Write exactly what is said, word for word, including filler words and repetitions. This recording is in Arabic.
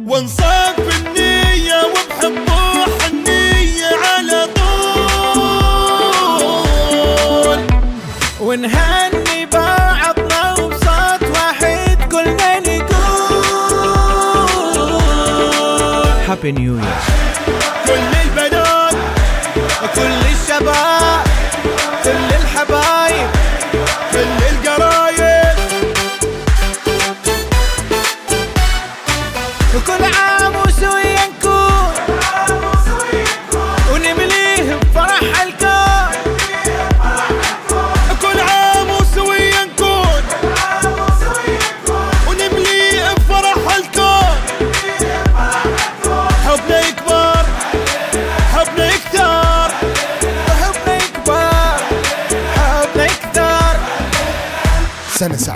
ونصاب بالنية وبحبه حنية على طول، ونهني بعضنا وبصوت واحد كلنا نقول هابي نيو يير. كل البنات كل الشباب كل الحبايب كل القرايب، وكل عام وسويا نكون ونمليه بفرح الكون. كل عام وسويا نكون ونمليه بفرح الكون. حبنا يكبر حبنا يكتر حبنا يكبر حبنا يكتر. سنة سعيدة.